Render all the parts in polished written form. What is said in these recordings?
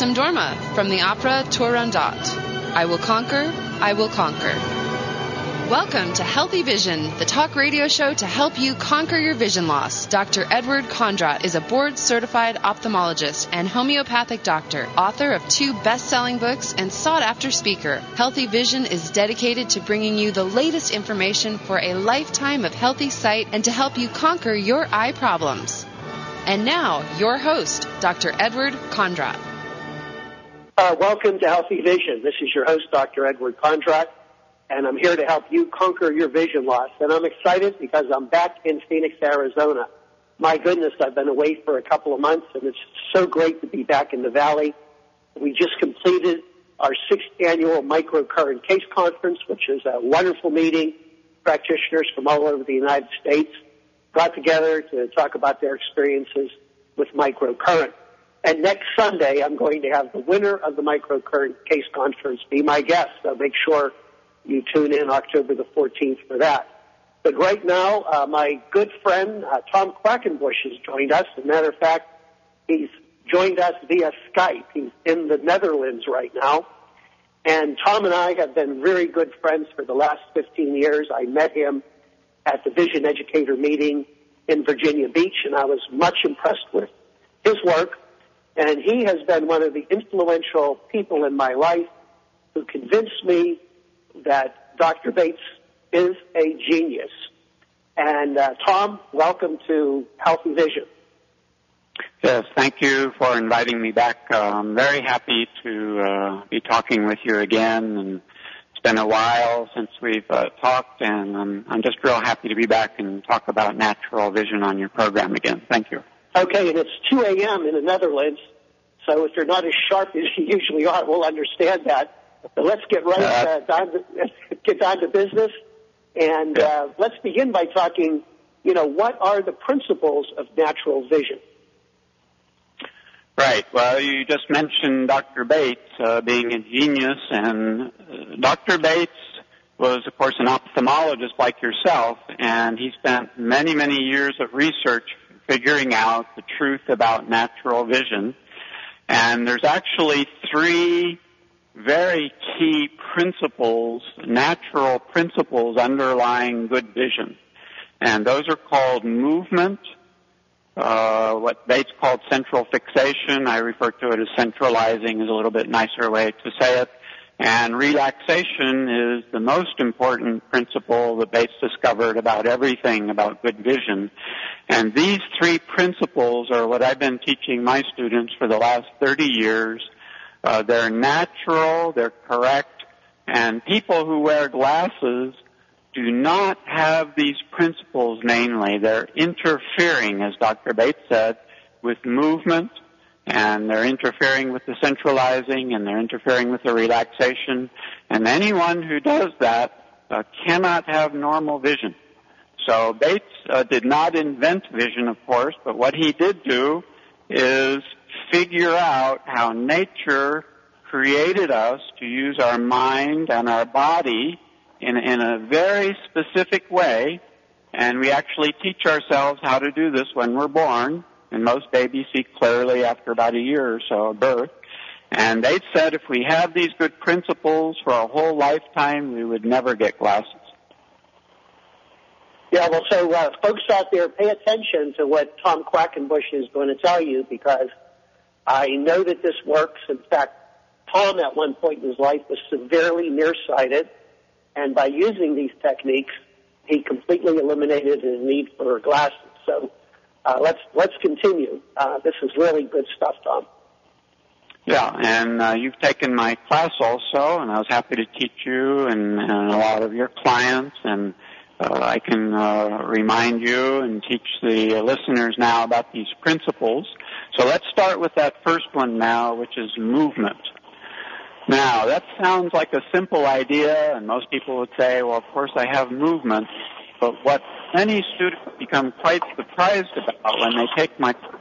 Nessun Dorma from the opera Turandot. I will conquer, I will conquer. Welcome to Healthy Vision, the talk radio show to help you conquer your vision loss. Dr. Edward Kondrat is a board-certified ophthalmologist and homeopathic doctor, author of 2 best-selling books, and sought-after speaker. Healthy Vision is dedicated to bringing you the latest information for a lifetime of healthy sight and to help you conquer your eye problems. And now, your host, Dr. Edward Kondrat. Welcome to Healthy Vision. This is your host, Dr. Edward Kondrat, and I'm here to help you conquer your vision loss. And I'm excited because I'm back in Phoenix, Arizona. My goodness, I've been away for a couple of months, and it's so great to be back in the Valley. We just completed our 6th annual Microcurrent Case Conference, which is a wonderful meeting. Practitioners from all over the United States got together to talk about their experiences with microcurrent. And next Sunday, I'm going to have the winner of the Microcurrent Case Conference be my guest. So make sure you tune in October the 14th for that. But right now, my good friend, Tom Quackenbush, has joined us. As a matter of fact, he's joined us via Skype. He's in the Netherlands right now. And Tom and I have been very good friends for the last 15 years. I met him at the Vision Educator meeting in Virginia Beach, and I was much impressed with his work. And he has been one of the influential people in my life who convinced me that Dr. Bates is a genius. And Tom, welcome to Healthy Vision. Yes, thank you for inviting me back. I'm very happy to be talking with you again. And it's been a while since we've talked, and I'm just real happy to be back and talk about natural vision on your program again. Thank you. Okay, and it's 2 a.m. in the Netherlands, so if you're not as sharp as you usually are, we'll understand that. So let's get down to business, and let's begin by talking, what are the principles of natural vision? Right. Well, you just mentioned Dr. Bates being a genius, and Dr. Bates was, of course, an ophthalmologist like yourself, and he spent many, many years of research figuring out the truth about natural vision. And there's actually 3 very key principles, natural principles underlying good vision. And those are called movement, what Bates called central fixation. I refer to it as centralizing is a little bit nicer way to say it. And relaxation is the most important principle that Bates discovered about everything about good vision. And these 3 principles are what I've been teaching my students for the last 30 years. They're natural, they're correct, and people who wear glasses do not have these principles, namely. They're interfering, as Dr. Bates said, with movement, and they're interfering with the centralizing, and they're interfering with the relaxation. And anyone who does that cannot have normal vision. So Bates did not invent vision, of course, but what he did do is figure out how nature created us to use our mind and our body in a very specific way, and we actually teach ourselves how to do this when we're born, and most babies see clearly after about a year or so of birth. And they said if we had these good principles for a whole lifetime, we would never get glasses. Yeah, well, so folks out there, pay attention to what Tom Quackenbush is going to tell you, because I know that this works. In fact, Tom at one point in his life was severely nearsighted, and by using these techniques, he completely eliminated his need for glasses. So let's continue. This is really good stuff, Tom. Yeah, and you've taken my class also, and I was happy to teach you and a lot of your clients, and I can remind you and teach the listeners now about these principles. So let's start with that first one now, which is movement. Now, that sounds like a simple idea, and most people would say, well, of course I have movement, but what many students become quite surprised about when they take my course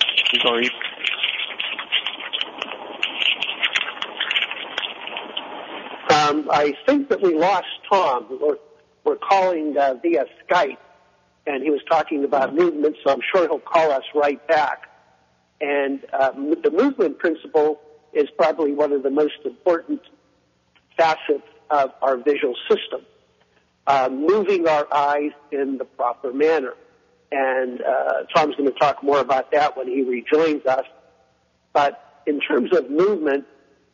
I think that we lost Tom. We're calling via Skype, and he was talking about movement, so I'm sure he'll call us right back. And the movement principle is probably one of the most important facets of our visual system, moving our eyes in the proper manner. And Tom's going to talk more about that when he rejoins us. But in terms of movement,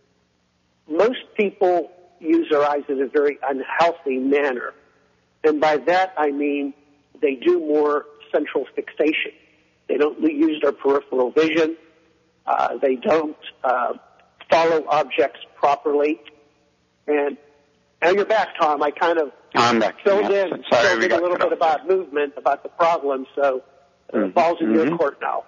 most people use their eyes in a very unhealthy manner. And by that I mean they do more central fixation. They don't use their peripheral vision. They don't follow objects properly. And now you're back, Tom. I kind of filled in a little bit about movement, about the problem, so the ball's in your court now.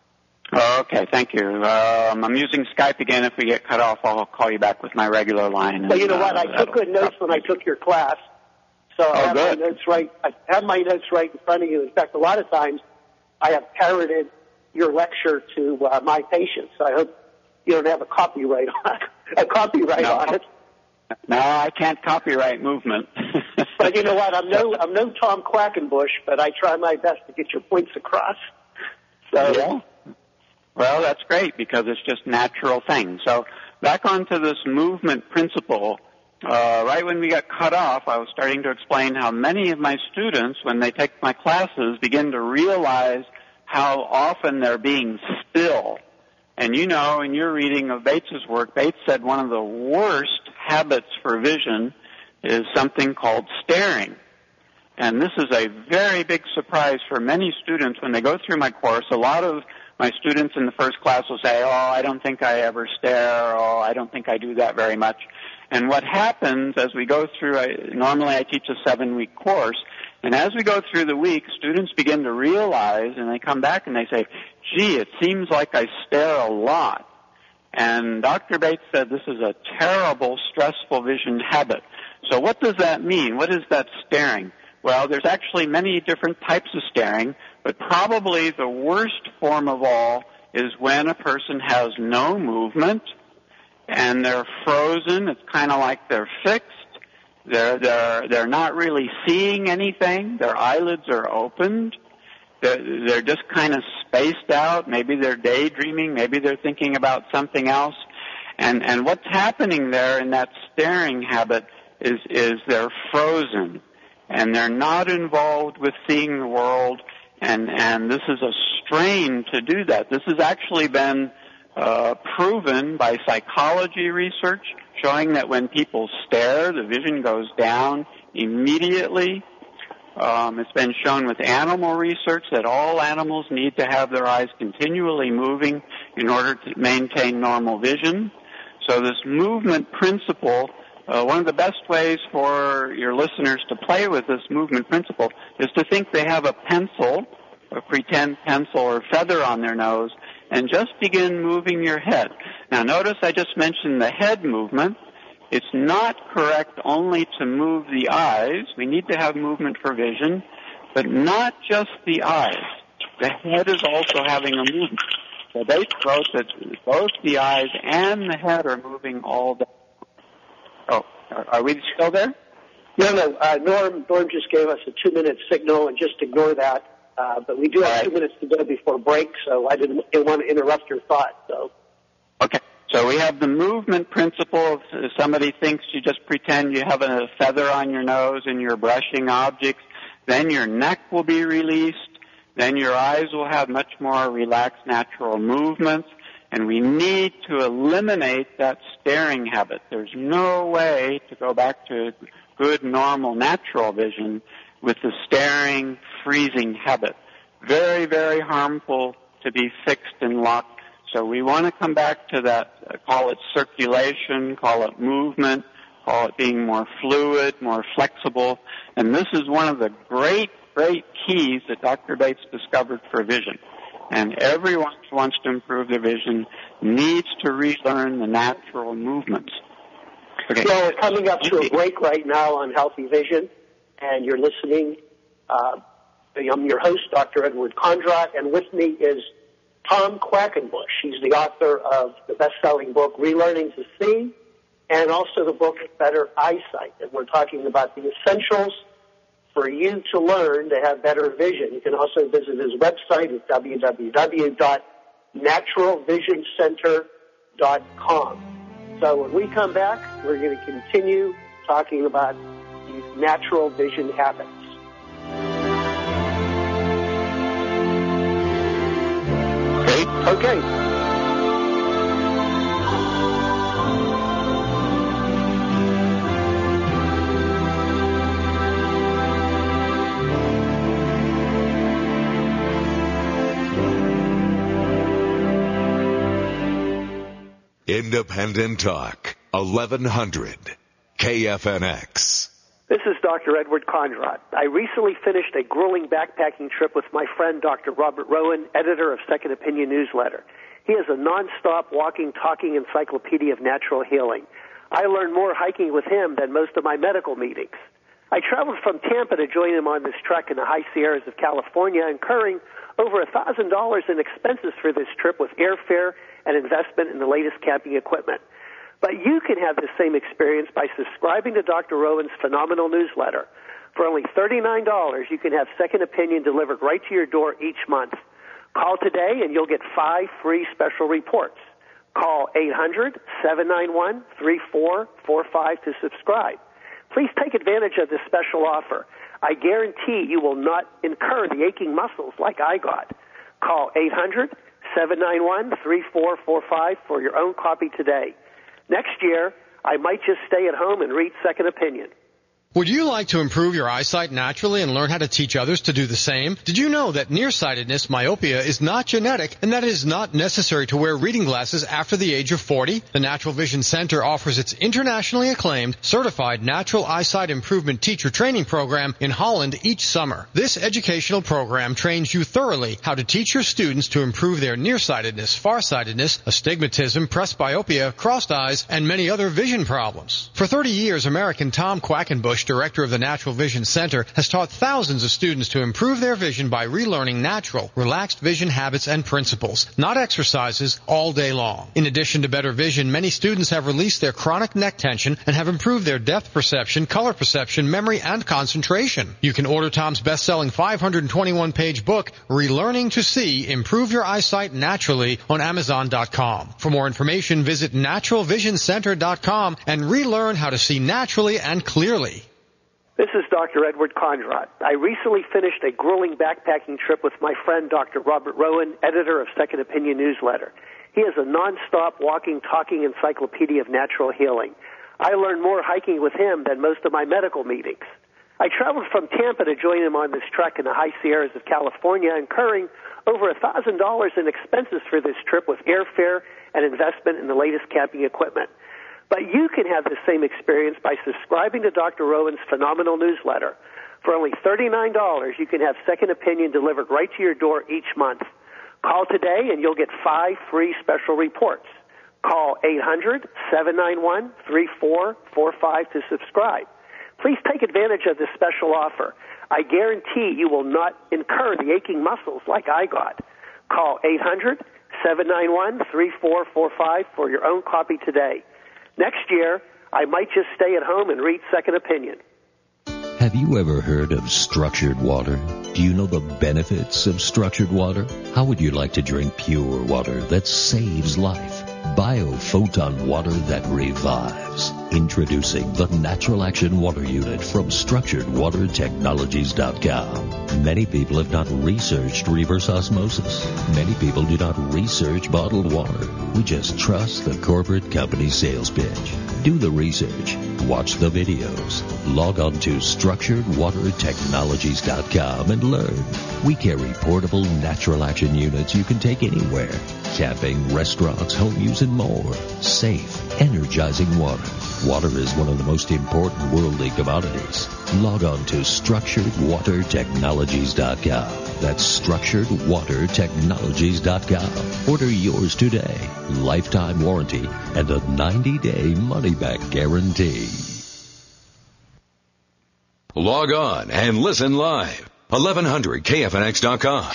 Okay, thank you. I'm using Skype again. If we get cut off, I'll call you back with my regular line. Well, you know what? I took good notes when I took your class, so I have my notes right. I have my notes right in front of you. In fact, a lot of times I have parroted your lecture to my patients. So I hope you don't have a copyright on it. No, I can't copyright movement. But you know what? I'm no Tom Quackenbush, but I try my best to get your points across. So. Yeah. Well, that's great because it's just natural things. So back onto this movement principle. Right when we got cut off, I was starting to explain how many of my students, when they take my classes, begin to realize how often they're being still. And you know, in your reading of Bates's work, Bates said one of the worst habits for vision is something called staring. And this is a very big surprise for many students when they go through my course. A lot of my students in the first class will say, I don't think I ever stare, I don't think I do that very much. And what happens as we go through, normally I teach a 7-week course, and as we go through the week, students begin to realize, and they come back and they say, gee, it seems like I stare a lot. And Dr. Bates said this is a terrible, stressful vision habit. So what does that mean? What is that staring? Well, there's actually many different types of staring, but probably the worst form of all is when a person has no movement and they're frozen. It's kind of like they're fixed. They're not really seeing anything. Their eyelids are opened. They're just kind of spaced out. Maybe they're daydreaming. Maybe they're thinking about something else. And what's happening there in that staring habit is they're frozen. And they're not involved with seeing the world. And this is a strain to do that. This has actually been proven by psychology research, showing that when people stare, the vision goes down immediately. It's been shown with animal research that all animals need to have their eyes continually moving in order to maintain normal vision. So this movement principle, one of the best ways for your listeners to play with this movement principle is to think they have a pencil, a pretend pencil or feather on their nose, and just begin moving your head. Now notice I just mentioned the head movement. It's not correct only to move the eyes. We need to have movement for vision, but not just the eyes. The head is also having a movement. So they wrote that both the eyes and the head are moving all day. Oh, are we still there? No. Norm just gave us a 2-minute signal, and just ignore that. But we do have 2 minutes to go before break, so I didn't want to interrupt your thought. So. Okay. So we have the movement principle. If somebody thinks you just pretend you have a feather on your nose and you're brushing objects, then your neck will be released. Then your eyes will have much more relaxed, natural movements. And we need to eliminate that staring habit. There's no way to go back to good, normal, natural vision with the staring, freezing habit. Very, very harmful to be fixed and locked. So we want to come back to that, call it circulation, call it movement, call it being more fluid, more flexible. And this is one of the great, great keys that Dr. Bates discovered for vision. And everyone who wants to improve their vision needs to relearn the natural movements. Okay. Well, we're coming up to a break right now on Healthy Vision, and you're listening. I'm your host, Dr. Edward Kondrat, and with me is Tom Quackenbush. He's the author of the best-selling book, Relearning to See, and also the book, Better Eyesight. And we're talking about the essentials for you to learn to have better vision. You can also visit his website at www.naturalvisioncenter.com. So when we come back, we're going to continue talking about these natural vision habits. Great. Okay. Independent Talk, 1100 KFNX. This is Dr. Edward Conrad. I recently finished a grueling backpacking trip with my friend Dr. Robert Rowan, editor of Second Opinion newsletter. He is a nonstop walking, talking encyclopedia of natural healing. I learned more hiking with him than most of my medical meetings. I traveled from Tampa to join him on this trek in the high Sierras of California, incurring over $1,000 in expenses for this trip with airfare and investment in the latest camping equipment. But you can have the same experience by subscribing to Dr. Rowan's phenomenal newsletter. For only $39, you can have Second Opinion delivered right to your door each month. Call today and you'll get 5 free special reports. Call 800-791-3445 to subscribe. Please take advantage of this special offer. I guarantee you will not incur the aching muscles like I got. Call 800-791-3445 for your own copy today. Next year, I might just stay at home and read Second Opinion. Would you like to improve your eyesight naturally and learn how to teach others to do the same? Did you know that nearsightedness, myopia, is not genetic and that it is not necessary to wear reading glasses after the age of 40? The Natural Vision Center offers its internationally acclaimed, certified natural eyesight improvement teacher training program in Holland each summer. This educational program trains you thoroughly how to teach your students to improve their nearsightedness, farsightedness, astigmatism, presbyopia, crossed eyes, and many other vision problems. For 30 years, American Tom Quackenbush, director of the Natural Vision Center, has taught thousands of students to improve their vision by relearning natural, relaxed vision habits and principles, not exercises, all day long. In addition to better vision, many students have released their chronic neck tension and have improved their depth perception, color perception, memory, and concentration. You can order Tom's best-selling 521-page book, Relearning to See, Improve Your Eyesight Naturally, on Amazon.com. For more information, visit naturalvisioncenter.com and relearn how to see naturally and clearly. This is Dr. Edward Conrad. I recently finished a grueling backpacking trip with my friend Dr. Robert Rowan, editor of Second Opinion newsletter. He is a nonstop walking, talking encyclopedia of natural healing. I learned more hiking with him than most of my medical meetings. I traveled from Tampa to join him on this trek in the high Sierras of California, incurring over $1,000 in expenses for this trip with airfare and investment in the latest camping equipment. But you can have the same experience by subscribing to Dr. Rowan's phenomenal newsletter. For only $39, you can have Second Opinion delivered right to your door each month. Call today and you'll get 5 free special reports. Call 800-791-3445 to subscribe. Please take advantage of this special offer. I guarantee you will not incur the aching muscles like I got. Call 800-791-3445 for your own copy today. Next year, I might just stay at home and read Second Opinion. Have you ever heard of structured water? Do you know the benefits of structured water? How would you like to drink pure water that saves life? Biophoton water that revives. Introducing the Natural Action Water Unit from StructuredWaterTechnologies.com. Many people have not researched reverse osmosis. Many people do not research bottled water. We just trust the corporate company sales pitch. Do the research. Watch the videos. Log on to StructuredWaterTechnologies.com and learn. We carry portable natural action units you can take anywhere. Camping, restaurants, home use, and more. Safe, energizing water. Water is one of the most important worldly commodities. Log on to StructuredWaterTechnologies.com. That's StructuredWaterTechnologies.com. Order yours today. Lifetime warranty and a 90-day money-back guarantee. Log on and listen live. 1100KFNX.com.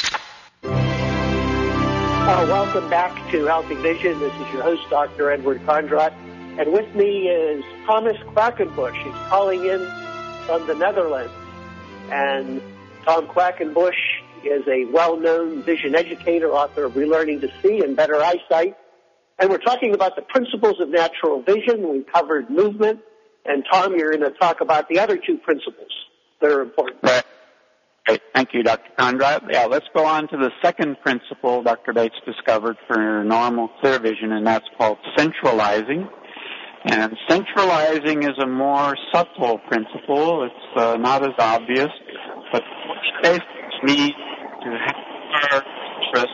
Welcome back to Healthy Vision. This is your host, Dr. Edward Conrad. And with me is Thomas Quackenbush. He's calling in from the Netherlands. And Tom Quackenbush is a well-known vision educator, author of Relearning to See and Better Eyesight. And we're talking about the principles of natural vision. We covered movement. And Tom, you're going to talk about the other two principles that are important. Right. Great. Thank you, Dr. Conrad. Yeah, let's go on to the second principle Dr. Bates discovered for normal clear vision, and that's called centralizing. And centralizing is a more subtle principle. It's not as obvious, but it basically means to have our interest.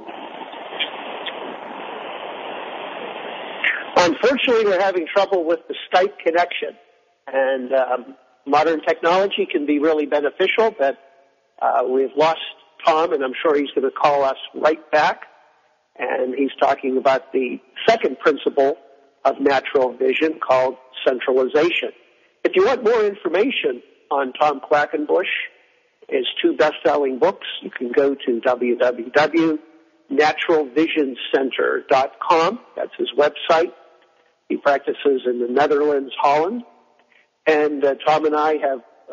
Unfortunately, we're having trouble with the Skype connection, and modern technology can be really beneficial, but we've lost Tom, and I'm sure he's going to call us right back, and he's talking about the second principle of natural vision called centralization. If you want more information on Tom Quackenbush, his two best-selling books, you can go to www.naturalvisioncenter.com. That's his website. He practices in the Netherlands, Holland. And Tom and I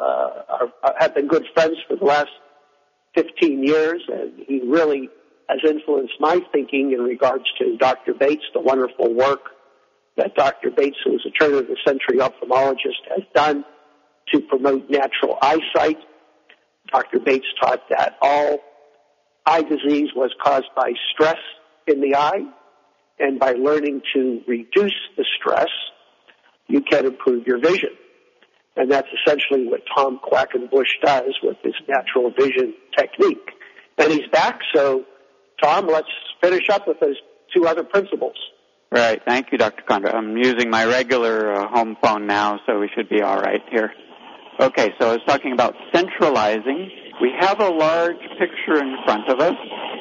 have been good friends for the last 15 years, and he really has influenced my thinking in regards to Dr. Bates, the wonderful work that Dr. Bates, who is a turn-of-the-century ophthalmologist, has done to promote natural eyesight. Dr. Bates taught that all eye disease was caused by stress in the eye, and by learning to reduce the stress, you can improve your vision. And that's essentially what Tom Quackenbush does with his natural vision technique. And he's back, so Tom, let's finish up with those two other principles. Right. Thank you, Dr. Conrad. I'm using my regular home phone now, so we should be all right here. Okay, so I was talking about centralizing. We have a large picture in front of us.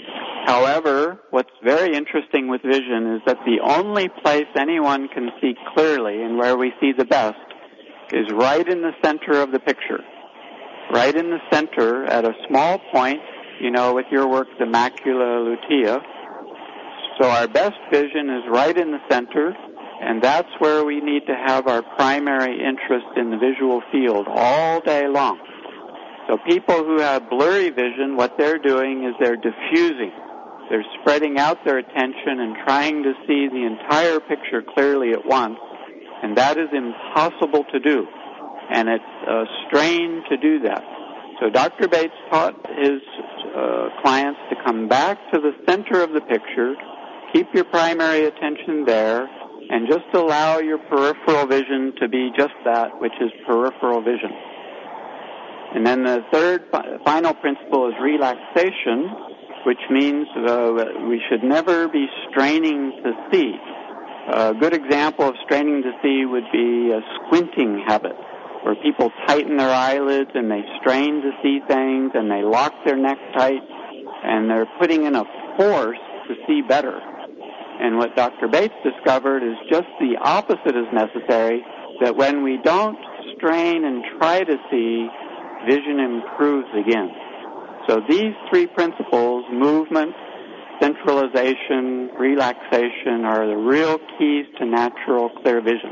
However, what's very interesting with vision is that the only place anyone can see clearly and where we see the best is right in the center of the picture. Right in the center at a small point, with your work, the macula lutea. So our best vision is right in the center, and that's where we need to have our primary interest in the visual field all day long. So people who have blurry vision, what they're doing is they're diffusing. They're spreading out their attention and trying to see the entire picture clearly at once, and that is impossible to do, and it's a strain to do that. So Dr. Bates taught his clients to come back to the center of the picture, keep your primary attention there, and just allow your peripheral vision to be just that, which is peripheral vision. And then the third, final principle is relaxation, which means we should never be straining to see. A good example of straining to see would be a squinting habit, where people tighten their eyelids and they strain to see things and they lock their neck tight and they're putting in a force to see better. And what Dr. Bates discovered is just the opposite is necessary, that when we don't strain and try to see, vision improves again. So these three principles, movement, centralization, relaxation, are the real keys to natural clear vision.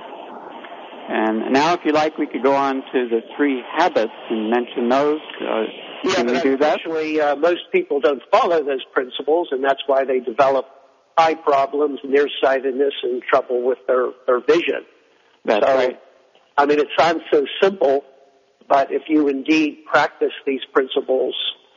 And now, if you like, we could go on to the three habits and mention those. Can we do that? Actually, most people don't follow those principles, and that's why they develop eye problems, nearsightedness, and trouble with their vision. That's right. I mean, it sounds so simple, but if you indeed practice these principles,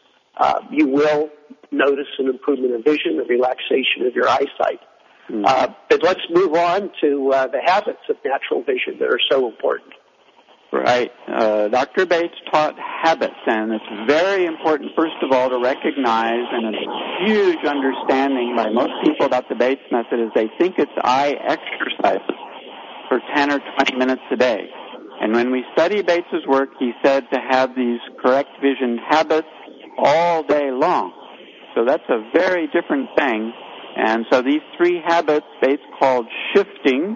you will notice an improvement of vision, a relaxation of your eyesight. Mm-hmm. But let's move on to the habits of natural vision that are so important. Right. Dr. Bates taught habits, and it's very important, first of all, to recognize, and a huge understanding by most people about the Bates method is they think it's eye exercises for 10 or 20 minutes a day. And when we study Bates's work, he said to have these correct vision habits all day long. So that's a very different thing. And so these three habits Bates called shifting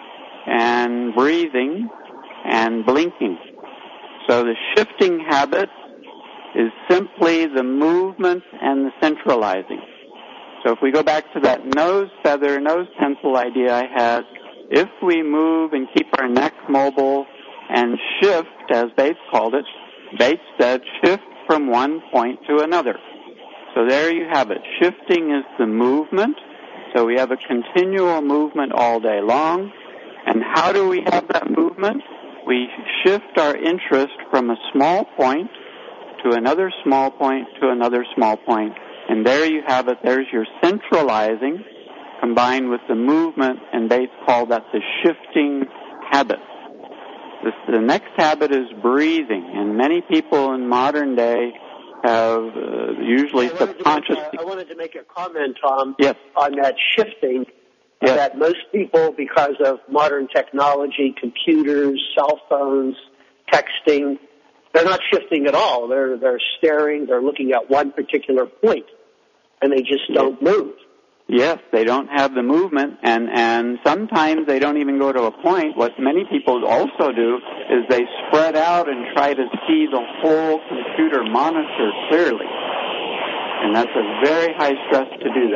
and breathing and blinking. So the shifting habit is simply the movement and the centralizing. So if we go back to that nose feather, nose pencil idea I had, if we move and keep our neck mobile and shift, as Bates called it, Bates said shift from one point to another. So there you have it. Shifting is the movement, So we have a continual movement all day long. And how do we have that movement? We shift our interest from a small point to another small point to another small point. And there you have it. There's your centralizing combined with the movement, and Bates called that the shifting habit. The next habit is breathing, and many people in modern day have usually subconsciously... I wanted to make a comment, Tom, yes. on that shifting, yes. that most people, because of modern technology, computers, cell phones, texting, they're not shifting at all. They're staring, they're looking at one particular point, and they just don't move. Yes, they don't have the movement, and sometimes they don't even go to a point. What many people also do is they spread out and try to see the whole computer monitor clearly. And that's a very high stress to do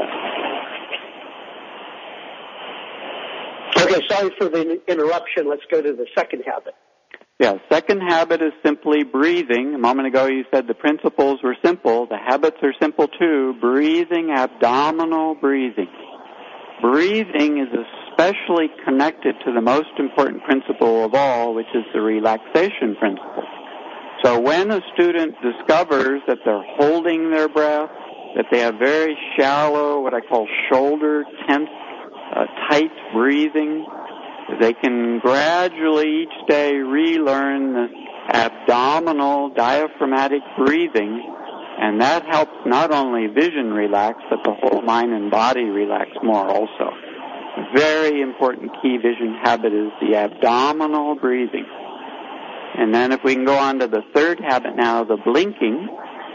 that. Okay, sorry for the interruption. Let's go to the second habit. Yeah, second habit is simply breathing. A moment ago you said the principles were simple. The habits are simple too. Breathing, abdominal breathing. Breathing is especially connected to the most important principle of all, which is the relaxation principle. So when a student discovers that they're holding their breath, that they have very shallow, what I call shoulder tense, tight breathing, they can gradually each day relearn this abdominal diaphragmatic breathing, and that helps not only vision relax, but the whole mind and body relax more also. A very important key vision habit is the abdominal breathing. And then if we can go on to the third habit now, the blinking.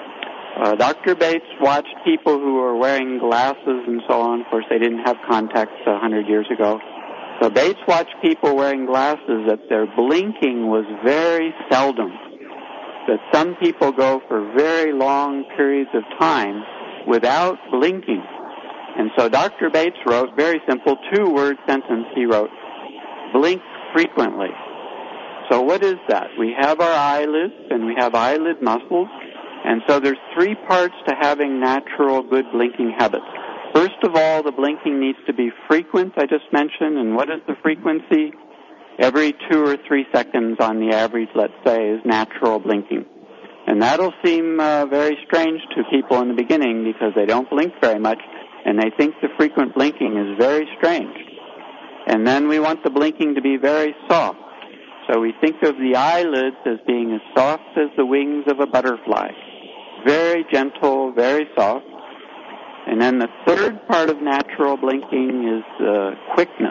Dr. Bates watched people who were wearing glasses and so on. Of course, they didn't have contacts 100 years ago. So Bates watched people wearing glasses that their blinking was very seldom, that some people go for very long periods of time without blinking. And so Dr. Bates wrote, very simple, 2-word sentence he wrote, blink frequently. So what is that? We have our eyelids and we have eyelid muscles, and so there's 3 parts to having natural good blinking habits. First of all, the blinking needs to be frequent, I just mentioned. And what is the frequency? Every 2 or 3 seconds on the average, let's say, is natural blinking. And that'll seem very strange to people in the beginning because they don't blink very much, and they think the frequent blinking is very strange. And then we want the blinking to be very soft. So we think of the eyelids as being as soft as the wings of a butterfly. Very gentle, very soft. And then the third part of natural blinking is quickness.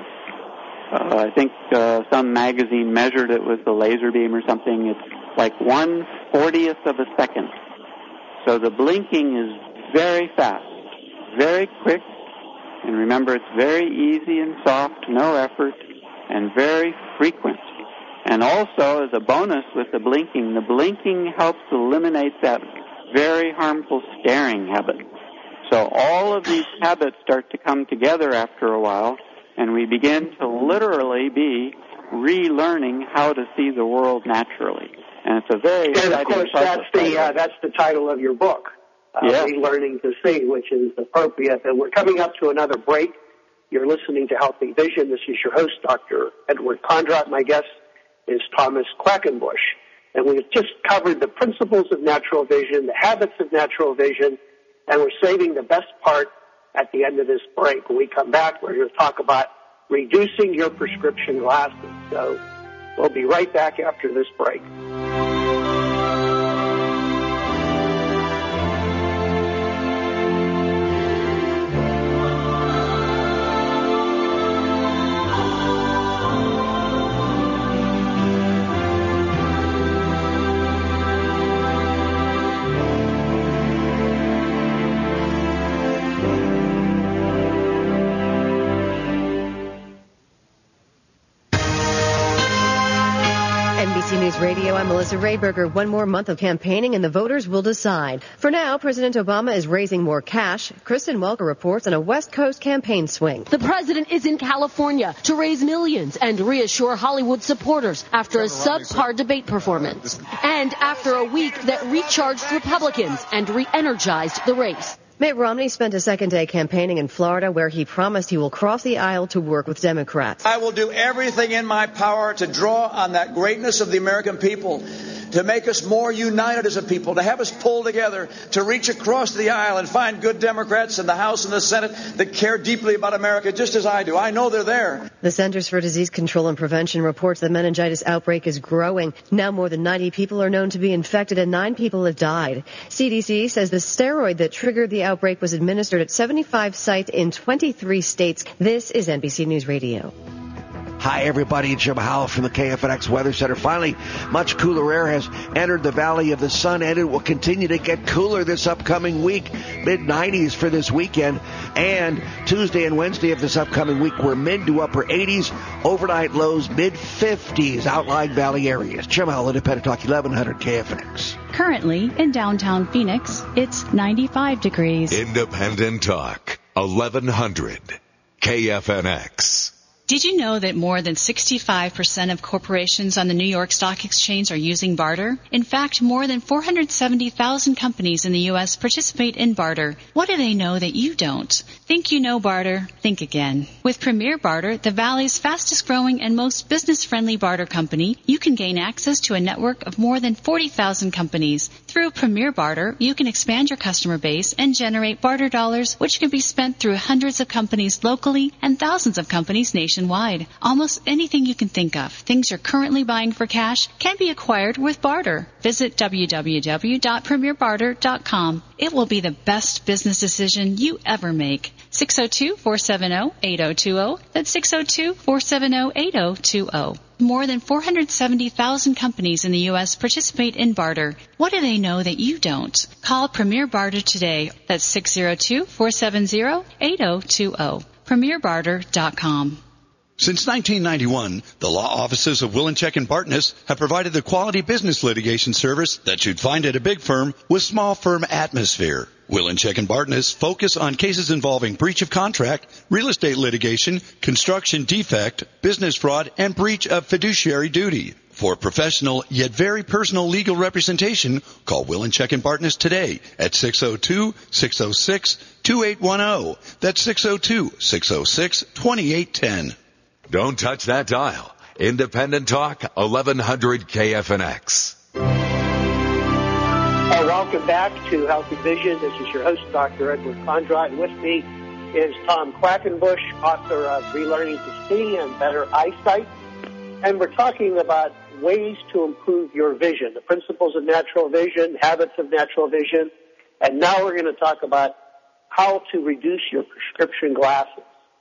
I think some magazine measured it with a laser beam or something. It's like 1/40th of a second. So the blinking is very fast, very quick. And remember, it's very easy and soft, no effort, and very frequent. And also, as a bonus with the blinking helps eliminate that very harmful staring habit. So all of these habits start to come together after a while, and we begin to literally be relearning how to see the world naturally. And it's a very exciting process. That's the title of your book, Relearning to See, which is appropriate. And we're coming up to another break. You're listening to Healthy Vision. This is your host, Dr. Edward Kondrat. My guest is Thomas Quackenbush. And we've just covered the principles of natural vision, the habits of natural vision, and we're saving the best part at the end of this break. When we come back, we're going to talk about reducing your prescription glasses. So we'll be right back after this break. News Radio, I'm Melissa Rayberger. One more month of campaigning and the voters will decide. For now, President Obama is raising more cash. Kristen Welker reports on a West Coast campaign swing. The president is in California to raise millions and reassure Hollywood supporters after a subpar debate performance. And after a week that recharged Republicans and re-energized the race. Mitt Romney spent a second day campaigning in Florida where he promised he will cross the aisle to work with Democrats. I will do everything in my power to draw on that greatness of the American people, to make us more united as a people, to have us pull together, to reach across the aisle and find good Democrats in the House and the Senate that care deeply about America, just as I do. I know they're there. The Centers for Disease Control and Prevention reports the meningitis outbreak is growing. Now more than 90 people are known to be infected and 9 people have died. CDC says the steroid that triggered the outbreak was administered at 75 sites in 23 states. This is NBC News Radio. Hi, everybody. Jim Howell from the KFNX Weather Center. Finally, much cooler air has entered the Valley of the Sun, and it will continue to get cooler this upcoming week. Mid-90s for this weekend. And Tuesday and Wednesday of this upcoming week were mid to upper 80s. Overnight lows mid-50s, outlying valley areas. Jim Howell, Independent Talk, 1100 KFNX. Currently, in downtown Phoenix, it's 95 degrees. Independent Talk, 1100 KFNX. Did you know that more than 65% of corporations on the New York Stock Exchange are using barter? In fact, more than 470,000 companies in the U.S. participate in barter. What do they know that you don't? Think you know barter? Think again. With Premier Barter, the Valley's fastest growing and most business-friendly barter company, you can gain access to a network of more than 40,000 companies. Through Premier Barter, you can expand your customer base and generate barter dollars, which can be spent through hundreds of companies locally and thousands of companies nationwide. Almost anything you can think of, things you're currently buying for cash, can be acquired with barter. Visit www.premierbarter.com. It will be the best business decision you ever make. 602-470-8020. That's 602-470-8020. More than 470,000 companies in the U.S. participate in barter. What do they know that you don't? Call Premier Barter today. That's 602-470-8020. PremierBarter.com. Since 1991, the law offices of Willinchek & Bartness have provided the quality business litigation service that you'd find at a big firm with small firm atmosphere. Willinchek & Bartness focus on cases involving breach of contract, real estate litigation, construction defect, business fraud, and breach of fiduciary duty. For professional yet very personal legal representation, call Willinchek & Bartness today at 602-606-2810. That's 602-606-2810. Don't touch that dial. Independent Talk, 1100 KFNX. Welcome back to Healthy Vision. This is your host, Dr. Edward Condra. And with me is Tom Quackenbush, author of Relearning to See and Better Eyesight. And we're talking about ways to improve your vision, the principles of natural vision, habits of natural vision. And now we're going to talk about how to reduce your prescription glasses.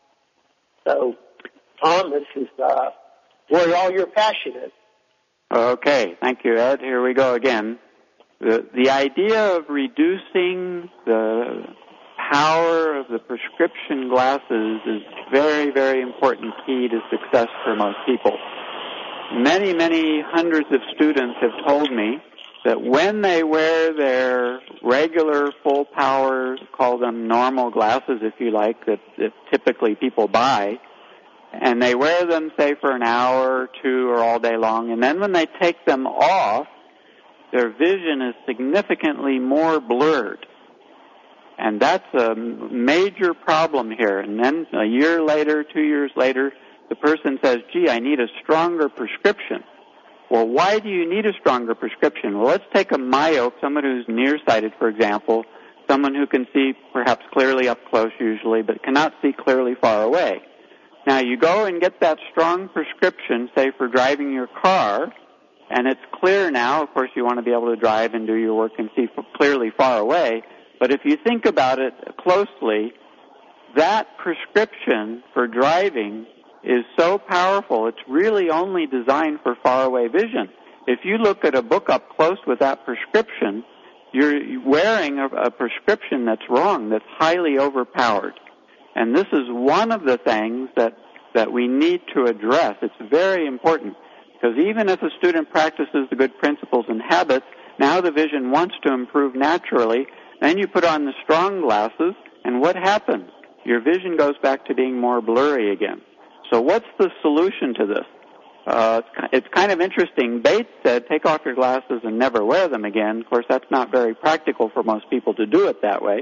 So, Tom, this is where all your passion is. Okay, thank you, Ed. Here we go again. The idea of reducing the power of the prescription glasses is very, very important key to success for most people. Many, many hundreds of students have told me that when they wear their regular full power, call them normal glasses if you like, that typically people buy, and they wear them, say, for an hour or two or all day long, and then when they take them off, their vision is significantly more blurred. And that's a major problem here. And then a year later, 2 years later, the person says, gee, I need a stronger prescription. Well, why do you need a stronger prescription? Well, let's take a myope, someone who's nearsighted, for example, someone who can see perhaps clearly up close usually, but cannot see clearly far away. Now, you go and get that strong prescription, say, for driving your car, and it's clear now. Of course, you want to be able to drive and do your work and see clearly far away. But if you think about it closely, that prescription for driving is so powerful, it's really only designed for faraway vision. If you look at a book up close with that prescription, you're wearing a prescription that's wrong, that's highly overpowered. And this is one of the things that we need to address. It's very important, because even if a student practices the good principles and habits, now the vision wants to improve naturally, then you put on the strong glasses, and what happens? Your vision goes back to being more blurry again. So what's the solution to this? It's kind of interesting. Bates said, take off your glasses and never wear them again. Of course, that's not very practical for most people to do it that way.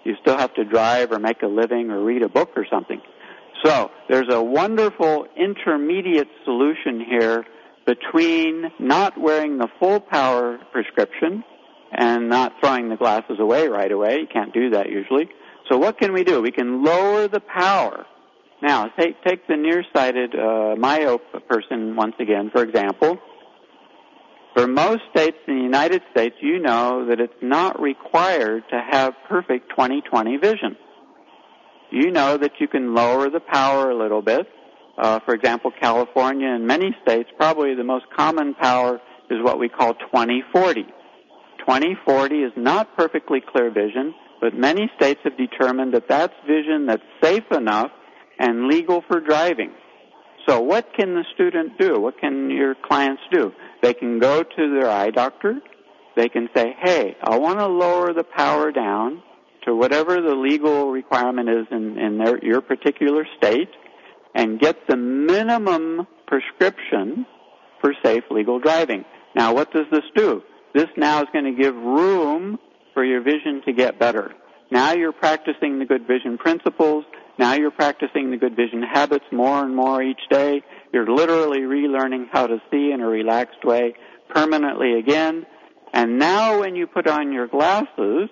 You still have to drive or make a living or read a book or something. So there's a wonderful intermediate solution here between not wearing the full power prescription and not throwing the glasses away right away. You can't do that usually. So what can we do? We can lower the power. Now, take the nearsighted myope person once again, for example. For most states in the United States, you know that it's not required to have perfect 20/20 vision. You know that you can lower the power a little bit. For example, California and many states, probably the most common power is what we call 20/40. 20/40 is not perfectly clear vision, but many states have determined that that's vision that's safe enough and legal for driving. So what can the student do? What can your clients do? They can go to their eye doctor. They can say, hey, I want to lower the power down to whatever the legal requirement is in your particular state and get the minimum prescription for safe legal driving. Now, what does this do? This now is going to give room for your vision to get better. Now you're practicing the good vision principles. Now you're practicing the good vision habits more and more each day. You're literally relearning how to see in a relaxed way permanently again. And now when you put on your glasses,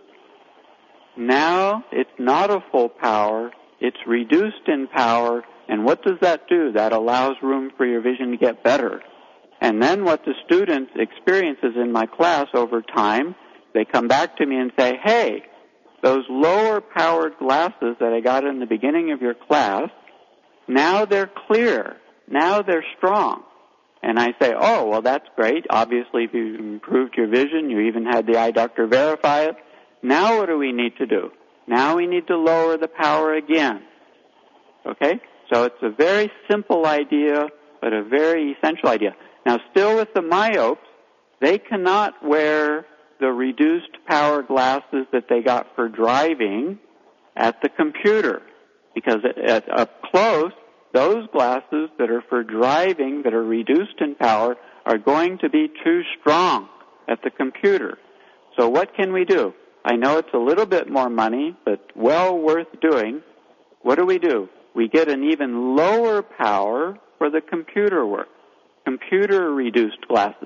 now it's not a full power. It's reduced in power. And what does that do? That allows room for your vision to get better. And then what the student experiences in my class over time, they come back to me and say, hey, those lower-powered glasses that I got in the beginning of your class, now they're clear. Now they're strong. And I say, oh, well, that's great. Obviously, if you improved your vision, you even had the eye doctor verify it. Now what do we need to do? Now we need to lower the power again. Okay? So it's a very simple idea, but a very essential idea. Now, still with the myopes, they cannot wear the reduced power glasses that they got for driving at the computer. Because up close, those glasses that are for driving, that are reduced in power, are going to be too strong at the computer. So what can we do? I know it's a little bit more money, but well worth doing. What do? We get an even lower power for the computer work, computer-reduced glasses.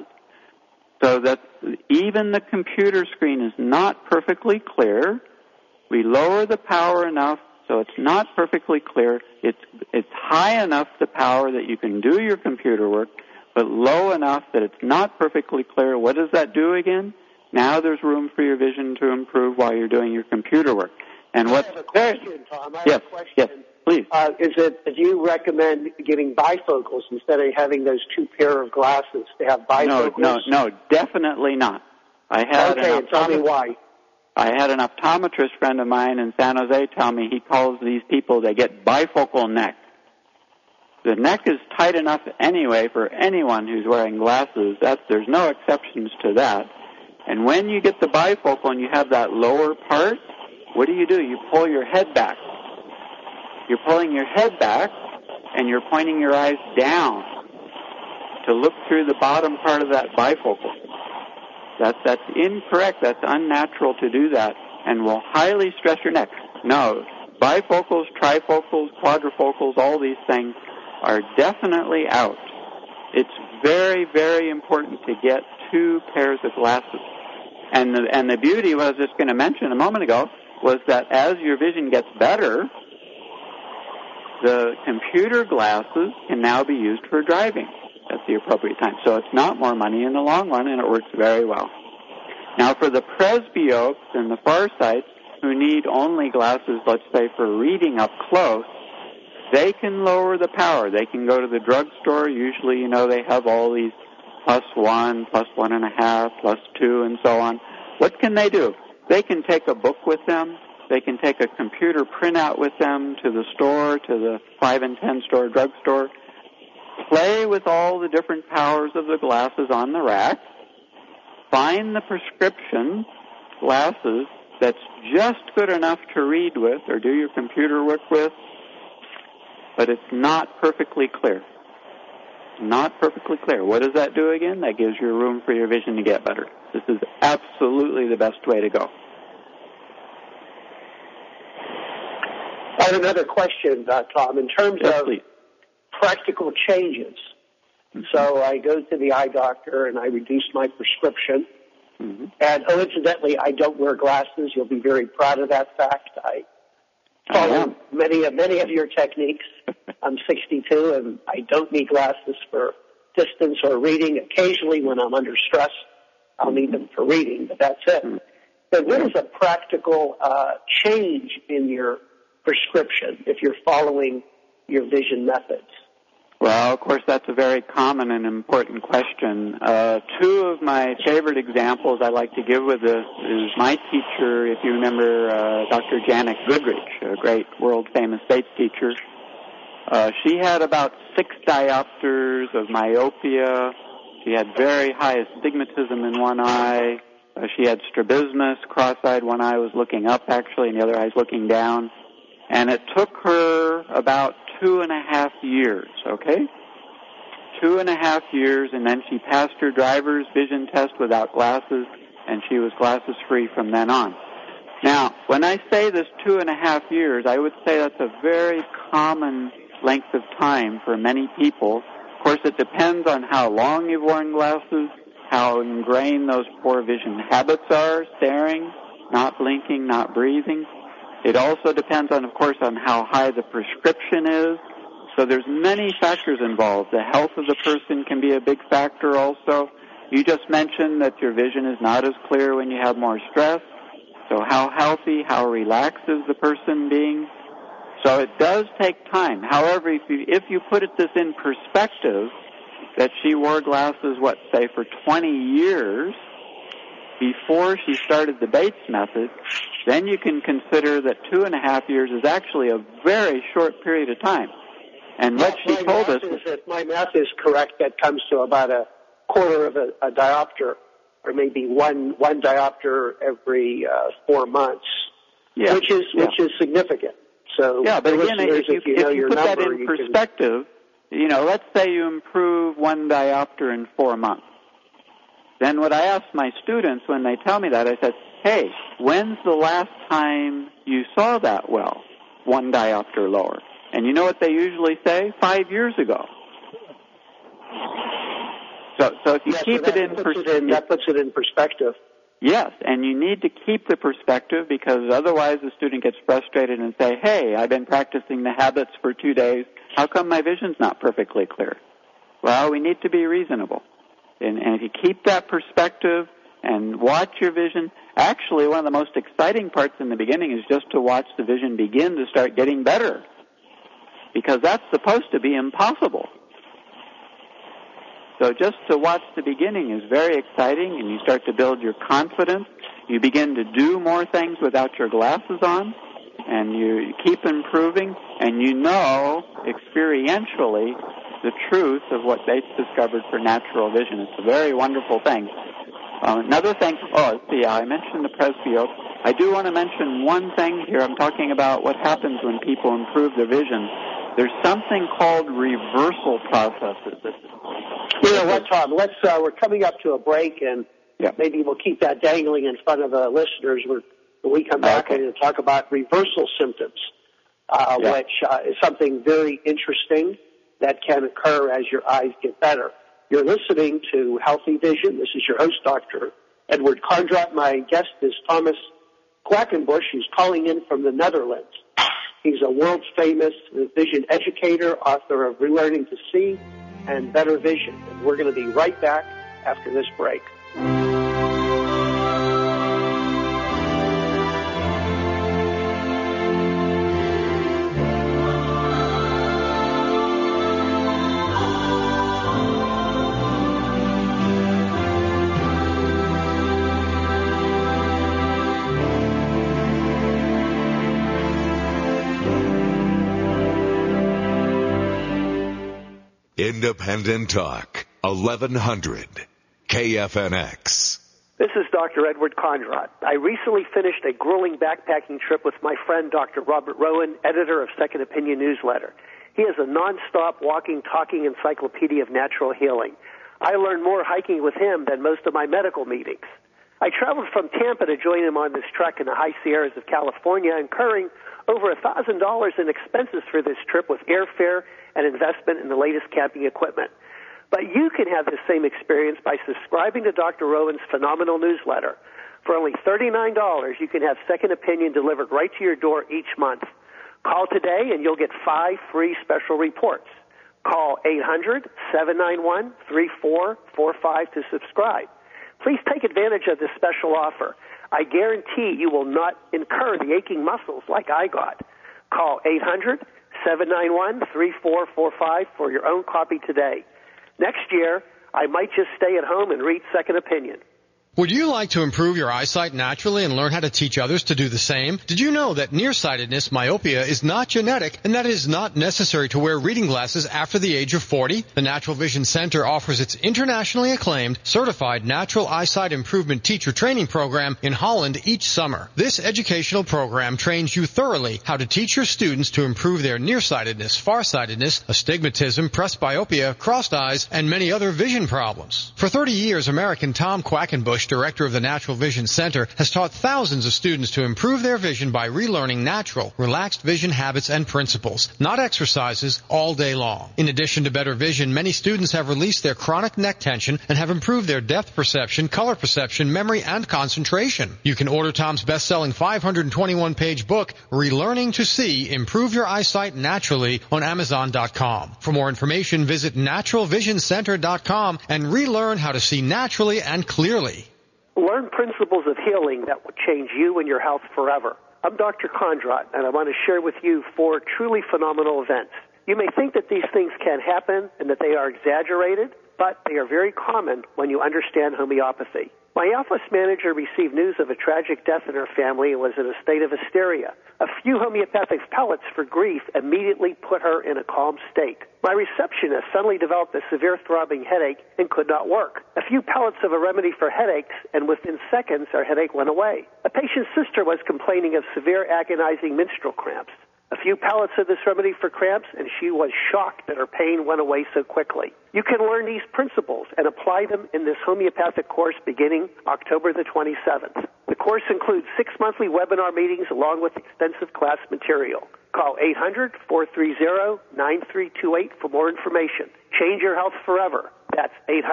So that even the computer screen is not perfectly clear. We lower the power enough so it's not perfectly clear. It's high enough the power that you can do your computer work, but low enough that it's not perfectly clear. What does that do again? Now there's room for your vision to improve while you're doing your computer work. And what's Tom, I have a question. Yes, please. Do you recommend giving bifocals instead of having those two pair of glasses to have bifocals? No, definitely not. Tell me why. I had an optometrist friend of mine in San Jose tell me he calls these people, they get bifocal neck. The neck is tight enough anyway for anyone who's wearing glasses. There's no exceptions to that. And when you get the bifocal and you have that lower part, what do? You pull your head back. You're pulling your head back and you're pointing your eyes down to look through the bottom part of that bifocal. That's incorrect. That's unnatural to do that and will highly stress your neck. No, bifocals, trifocals, quadrifocals, all these things are definitely out. It's very, very important to get two pairs of glasses. And the beauty, what I was just going to mention a moment ago, was that as your vision gets better, the computer glasses can now be used for driving at the appropriate time. So it's not more money in the long run, and it works very well. Now, for the presbyopes and the farsights who need only glasses, let's say, for reading up close, they can lower the power. They can go to the drugstore. Usually, they have all these +1, +1.5, +2, and so on. What can they do? They can take a book with them. They can take a computer printout with them to the store, to the 5 and 10 store drugstore, play with all the different powers of the glasses on the rack, find the prescription glasses that's just good enough to read with or do your computer work with, but it's not perfectly clear. Not perfectly clear. What does that do again? That gives you room for your vision to get better. This is absolutely the best way to go. I have another question, Tom, in terms of practical changes. So I go to the eye doctor and I reduce my prescription. And incidentally, I don't wear glasses. You'll be very proud of that fact. I follow many of your techniques. I'm 62 and I don't need glasses for distance or reading. Occasionally when I'm under stress, I'll need them for reading, but that's it. But what is a practical change in your prescription if you're following your vision methods? Well, of course, that's a very common and important question. Two of my favorite examples I like to give with this is my teacher, if you remember, Dr. Janet Goodrich, a great world-famous Bates teacher. She had about 6 diopters of myopia. She had very high astigmatism in one eye. She had strabismus, cross-eyed. One eye was looking up, actually, and the other eye was looking down. And it took her about 2.5 years, okay? 2.5 years, and then she passed her driver's vision test without glasses, and she was glasses-free from then on. Now, when I say this 2.5 years, I would say that's a very common length of time for many people. Of course, it depends on how long you've worn glasses, how ingrained those poor vision habits are, staring, not blinking, not breathing. It also depends on, of course, on how high the prescription is. So there's many factors involved. The health of the person can be a big factor also. You just mentioned that your vision is not as clear when you have more stress. So how healthy, how relaxed is the person being? So it does take time. However, if you put this in perspective, that she wore glasses, say for 20 years before she started the Bates method, then you can consider that 2.5 years is actually a very short period of time. And what she told us... If my math is correct, that comes to about a quarter of a diopter, or maybe one diopter every 4 months, which is significant. So yeah, but again, if you put that in perspective, let's say you improve 1 diopter in 4 months. Then what I ask my students when they tell me that, I said, hey, when's the last time you saw that well, 1 diopter lower? And you know what they usually say? 5 years ago. So if you keep it in perspective... That puts it in perspective. Yes, and you need to keep the perspective because otherwise the student gets frustrated and say, hey, I've been practicing the habits for 2 days. How come my vision's not perfectly clear? Well, we need to be reasonable. And if you keep that perspective and watch your vision, actually one of the most exciting parts in the beginning is just to watch the vision begin to start getting better. Because that's supposed to be impossible. So just to watch the beginning is very exciting, and you start to build your confidence. You begin to do more things without your glasses on, and you keep improving, and you know experientially the truth of what Bates discovered for natural vision. It's a very wonderful thing. Another thing, I mentioned the presbyope. I do want to mention one thing here. I'm talking about what happens when people improve their vision. There's something called reversal processes. You know what, Tom? We're coming up to a break, and maybe we'll keep that dangling in front of the listeners when we come back and talk about reversal symptoms, which is something very interesting that can occur as your eyes get better. You're listening to Healthy Vision. This is your host, Dr. Edward Kondrat. My guest is Thomas Quackenbush, who's calling in from the Netherlands. He's a world-famous vision educator, author of Relearning to See and Better Vision. And we're going to be right back after this break. Independent Talk, 1100 KFNX. This is Dr. Edward Kondrat. I recently finished a grueling backpacking trip with my friend Dr. Robert Rowan, editor of Second Opinion newsletter. He is a non-stop walking, talking encyclopedia of natural healing. I learned more hiking with him than most of my medical meetings. I traveled from Tampa to join him on this trek in the high Sierras of California, incurring over $1,000 in expenses for this trip with airfare and investment in the latest camping equipment. But you can have the same experience by subscribing to Dr. Rowan's phenomenal newsletter. For only $39, you can have Second Opinion delivered right to your door each month. Call today and you'll get 5 free special reports. Call 800-791-3445 to subscribe. Please take advantage of this special offer. I guarantee you will not incur the aching muscles like I got. Call 800-791-3445 for your own copy today. Next year, I might just stay at home and read Second Opinion. Would you like to improve your eyesight naturally and learn how to teach others to do the same? Did you know that nearsightedness, myopia, is not genetic and that it is not necessary to wear reading glasses after the age of 40? The Natural Vision Center offers its internationally acclaimed, certified natural eyesight improvement teacher training program in Holland each summer. This educational program trains you thoroughly how to teach your students to improve their nearsightedness, farsightedness, astigmatism, presbyopia, crossed eyes, and many other vision problems. For 30 years, American Tom Quackenbush, director of the Natural Vision Center, has taught thousands of students to improve their vision by relearning natural, relaxed vision habits and principles, not exercises, all day long. In addition to better vision, many students have released their chronic neck tension and have improved their depth perception, color perception, memory, and concentration. You can order Tom's best-selling 521-page book, Relearning to See, Improve Your Eyesight Naturally, on Amazon.com. For more information, visit naturalvisioncenter.com and relearn how to see naturally and clearly. Learn principles of healing that will change you and your health forever. I'm Dr. Kondrot, and I want to share with you 4 truly phenomenal events. You may think that these things can't happen and that they are exaggerated, but they are very common when you understand homeopathy. My office manager received news of a tragic death in her family and was in a state of hysteria. A few homeopathic pellets for grief immediately put her in a calm state. My receptionist suddenly developed a severe throbbing headache and could not work. A few pellets of a remedy for headaches, and within seconds her headache went away. A patient's sister was complaining of severe agonizing menstrual cramps. A few pellets of this remedy for cramps, and she was shocked that her pain went away so quickly. You can learn these principles and apply them in this homeopathic course beginning October the 27th. The course includes 6 monthly webinar meetings along with extensive class material. Call 800-430-9328 for more information. Change your health forever. That's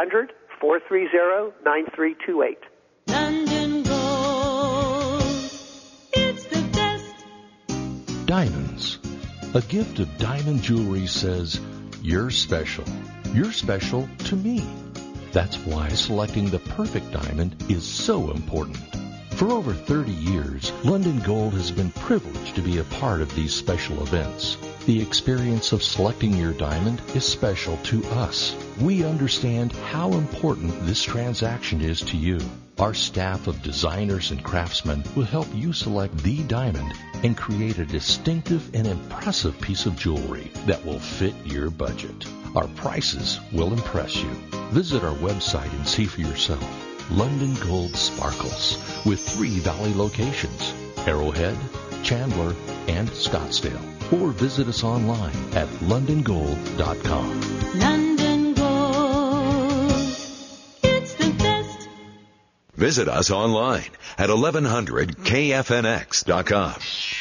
800-430-9328. London Gold. It's the best. Diamonds. A gift of diamond jewelry says, you're special. You're special to me. That's why selecting the perfect diamond is so important. For over 30 years, London Gold has been privileged to be a part of these special events. The experience of selecting your diamond is special to us. We understand how important this transaction is to you. Our staff of designers and craftsmen will help you select the diamond and create a distinctive and impressive piece of jewelry that will fit your budget. Our prices will impress you. Visit our website and see for yourself. London Gold Sparkles, with 3 Valley locations, Arrowhead, Chandler, and Scottsdale. Or visit us online at londongold.com. London Gold. It's the best. Visit us online at 1100kfnx.com.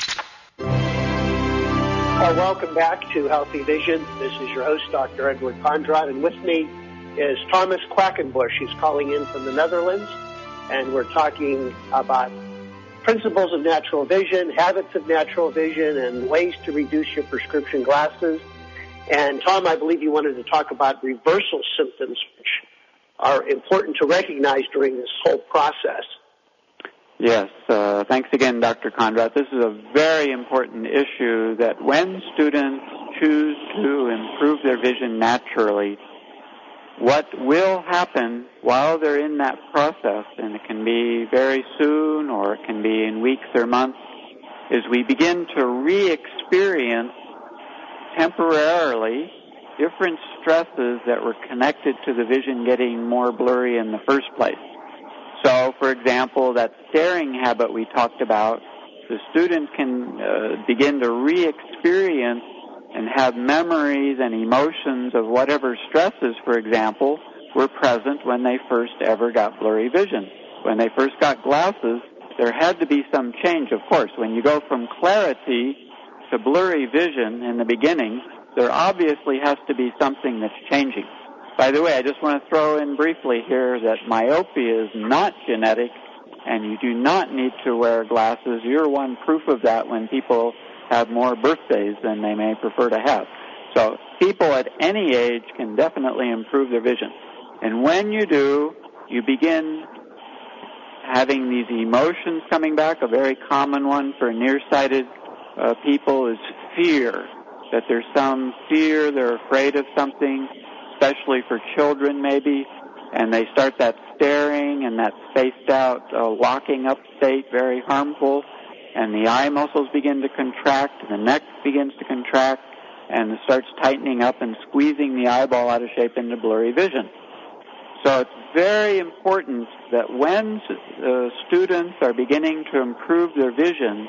Welcome back to Healthy Vision. This is your host, Dr. Edward Kondrot, and with me is Thomas Quackenbush. He's calling in from the Netherlands, and we're talking about principles of natural vision, habits of natural vision, and ways to reduce your prescription glasses. And Tom, I believe you wanted to talk about reversal symptoms, which are important to recognize during this whole process. Yes, thanks again, Dr. Kondrot. This is a very important issue that when students choose to improve their vision naturally, what will happen while they're in that process, and it can be very soon or it can be in weeks or months, is we begin to re-experience temporarily different stresses that were connected to the vision getting more blurry in the first place. So, for example, that staring habit we talked about, the student can begin to re-experience and have memories and emotions of whatever stresses, for example, were present when they first ever got blurry vision. when they first got glasses, there had to be some change, of course. When you go from clarity to blurry vision in the beginning, there obviously has to be something that's changing. By the way, I just want to throw in briefly here that myopia is not genetic, and you do not need to wear glasses. You're one proof of that when people have more birthdays than they may prefer to have. So people at any age can definitely improve their vision. And when you do, you begin having these emotions coming back. A very common one for nearsighted people is fear, that there's some fear, they're afraid of something, especially for children maybe, and they start that staring and that spaced out locking up state, very harmful, and the eye muscles begin to contract, and the neck begins to contract, and it starts tightening up and squeezing the eyeball out of shape into blurry vision. So it's very important that when students are beginning to improve their vision,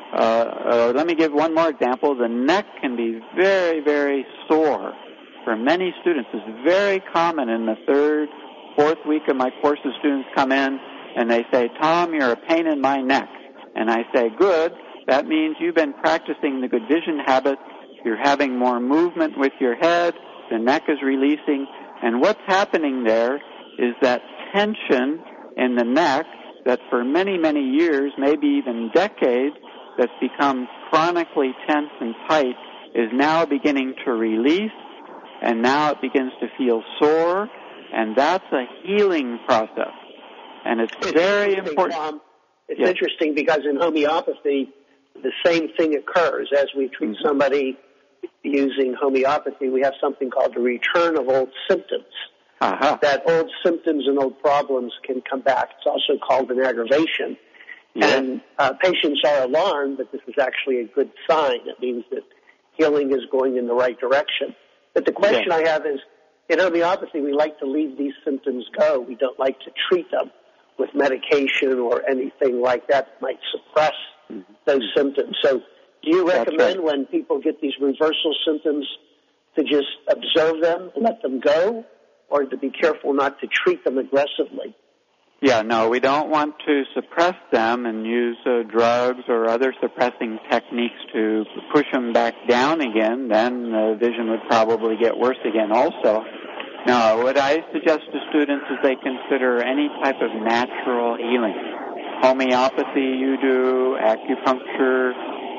let me give one more example. The neck can be very, very sore for many students. It's very common in the third, fourth week of my courses. Students come in and they say, "Tom, you're a pain in my neck." And I say, "Good. That means you've been practicing the good vision habit. You're having more movement with your head. The neck is releasing. And what's happening there is that tension in the neck that for many, many years, maybe even decades, that's become chronically tense and tight is now beginning to release, and now it begins to feel sore, and that's a healing process. And it's very important. Tom, it's interesting because in homeopathy, the same thing occurs. As we treat somebody using homeopathy, we have something called the return of old symptoms. That old symptoms and old problems can come back. It's also called an aggravation. And patients are alarmed, but this is actually a good sign. It means that healing is going in the right direction. But the question I have is, in homeopathy, we like to leave these symptoms go. We don't like to treat them with medication or anything like that that might suppress those symptoms. So do you recommend when people get these reversal symptoms to just observe them, let them go, or to be careful not to treat them aggressively? Yeah, no, we don't want to suppress them and use drugs or other suppressing techniques to push them back down again. Then the vision would probably get worse again also. No, what I suggest to students is they consider any type of natural healing. Homeopathy you do, acupuncture,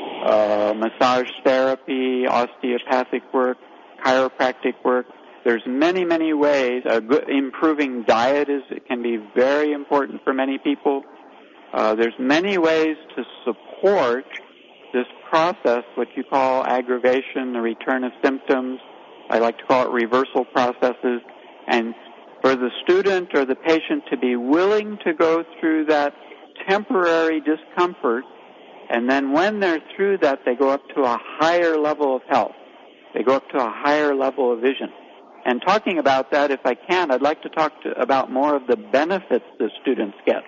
massage therapy, osteopathic work, chiropractic work. There's many, many ways. Improving diet can be very important for many people. There's many ways to support this process, what you call aggravation, the return of symptoms. I like to call it reversal processes. And for the student or the patient to be willing to go through that temporary discomfort, and then when they're through that, they go up to a higher level of health. They go up to a higher level of vision. And talking about that, if I can, I'd like to talk about more of the benefits the students get.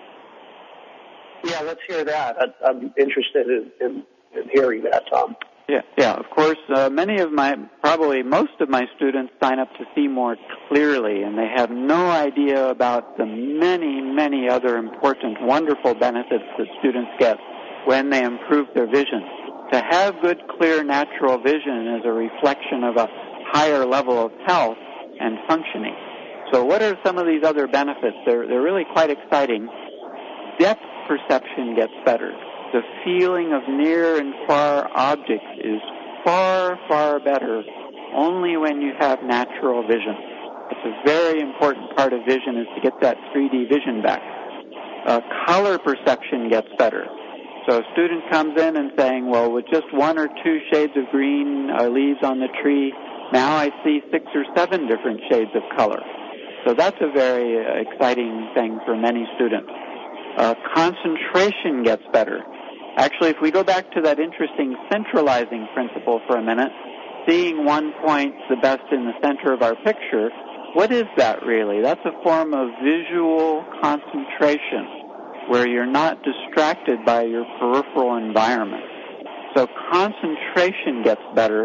Yeah, let's hear that. I'm interested in hearing that, Tom. Yeah. Of course, probably most of my students sign up to see more clearly, and they have no idea about the many, many other important, wonderful benefits that students get when they improve their vision. To have good, clear, natural vision is a reflection of a higher level of health and functioning. So what are some of these other benefits? They're really quite exciting. Depth perception gets better. The feeling of near and far objects is far, far better only when you have natural vision. It's a very important part of vision is to get that 3D vision back. Color perception gets better. So a student comes in and saying, well, with just one or two shades of green leaves on the tree, now I see 6 or 7 different shades of color. So that's a very exciting thing for many students. Concentration gets better. Actually, if we go back to that interesting centralizing principle for a minute, seeing one point the best in the center of our picture, what is that really? That's a form of visual concentration where you're not distracted by your peripheral environment. So concentration gets better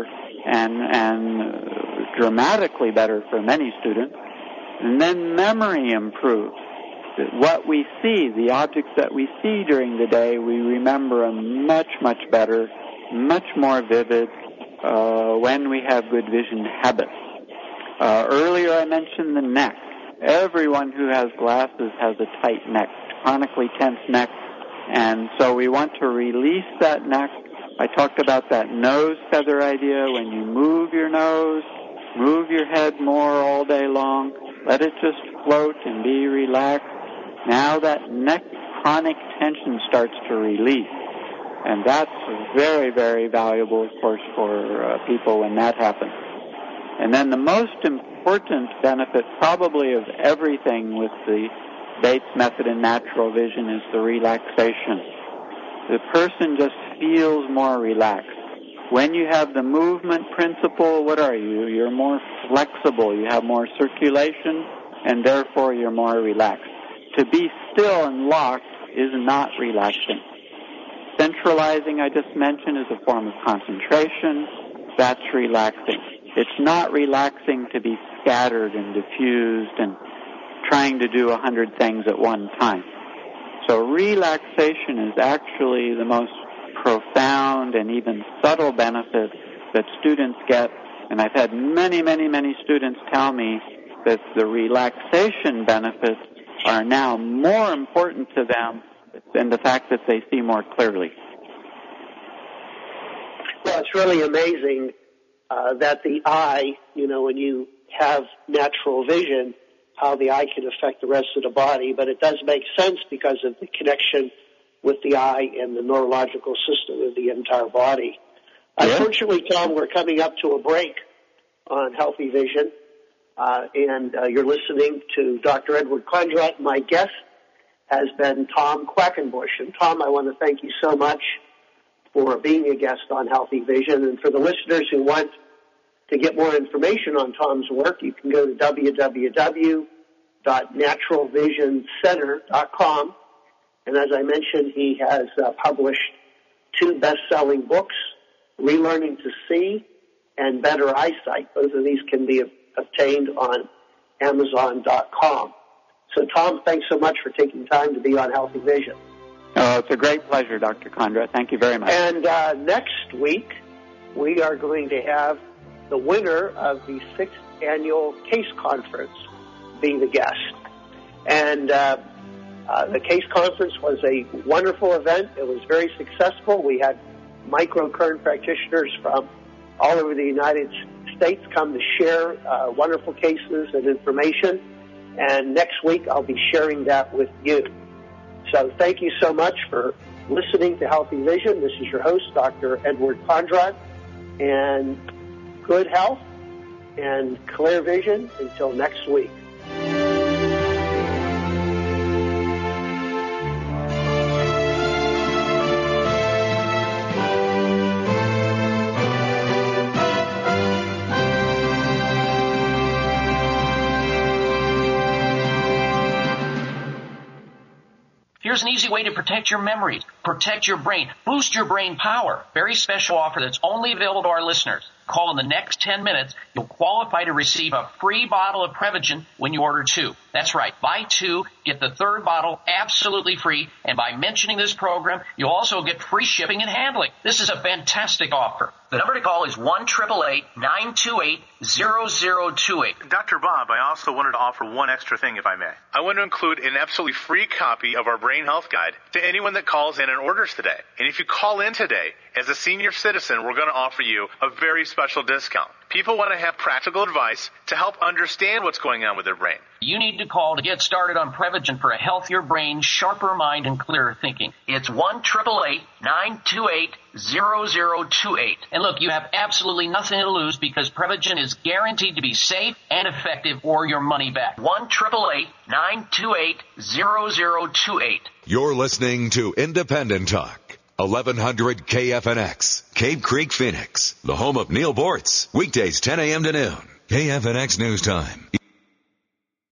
and dramatically better for many students. And then memory improves. what we see, the objects that we see during the day, we remember them much, much better, much more vivid when we have good vision habits. Earlier I mentioned the neck. Everyone who has glasses has a tight neck, chronically tense neck, and so we want to release that neck. I talked about that nose feather idea. When you move your nose, move your head more all day long, let it just float and be relaxed. Now that neck chronic tension starts to release. And that's very, very valuable, of course, for people when that happens. And then the most important benefit probably of everything with the Bates method in natural vision is the relaxation. The person just feels more relaxed. When you have the movement principle, what are you? You're more flexible. You have more circulation, and therefore you're more relaxed. To be still and locked is not relaxing. Centralizing, I just mentioned, is a form of concentration. That's relaxing. It's not relaxing to be scattered and diffused and trying to do 100 things at one time. So relaxation is actually the most profound and even subtle benefit that students get. And I've had many, many, many students tell me that the relaxation benefits are now more important to them than the fact that they see more clearly. Well, it's really amazing that the eye, when you have natural vision, how the eye can affect the rest of the body. But it does make sense because of the connection with the eye and the neurological system of the entire body. Yeah. Unfortunately, Tom, we're coming up to a break on Healthy Vision, and you're listening to Dr. Edward Kondrat. My guest has been Tom Quackenbush. And Tom, I want to thank you so much for being a guest on Healthy Vision. And for the listeners who want to get more information on Tom's work, you can go to www.naturalvisioncenter.com. And as I mentioned, he has published 2 best-selling books, Relearning to See and Better Eyesight. Both of these can be obtained on Amazon.com. So, Tom, thanks so much for taking time to be on Healthy Vision. It's a great pleasure, Dr. Kondrat. Thank you very much. And next week, we are going to have the winner of the 6th Annual CASE Conference be the guest. And the CASE Conference was a wonderful event. It was very successful. We had microcurrent practitioners from all over the United States come to share wonderful cases and information. And next week, I'll be sharing that with you. So thank you so much for listening to Healthy Vision. This is your host, Dr. Edward Kondrat. And good health and clear vision until next week. Here's an easy way to protect your memories, protect your brain, boost your brain power. Very special offer that's only available to our listeners. Call in the next 10 minutes. You'll qualify to receive a free bottle of Prevagen when you order 2. That's right. Buy 2, get the 3rd bottle absolutely free. And by mentioning this program, you'll also get free shipping and handling. This is a fantastic offer. The number to call is 1-888-928-0028. Dr. Bob, I also wanted to offer one extra thing, if I may. I want to include an absolutely free copy of our Brain Health Guide to anyone that calls in and orders today. And if you call in today, as a senior citizen, we're going to offer you a very special discount. People want to have practical advice to help understand what's going on with their brain. You need to call to get started on Prevagen for a healthier brain, sharper mind, and clearer thinking. It's 1-888-928-0028. And look, you have absolutely nothing to lose because Prevagen is guaranteed to be safe and effective or your money back. 1-888-928-0028. You're listening to Independent Talk. 1100 KFNX, Cave Creek, Phoenix, the home of Neil Bortz. Weekdays 10 a.m. to noon. KFNX News Time.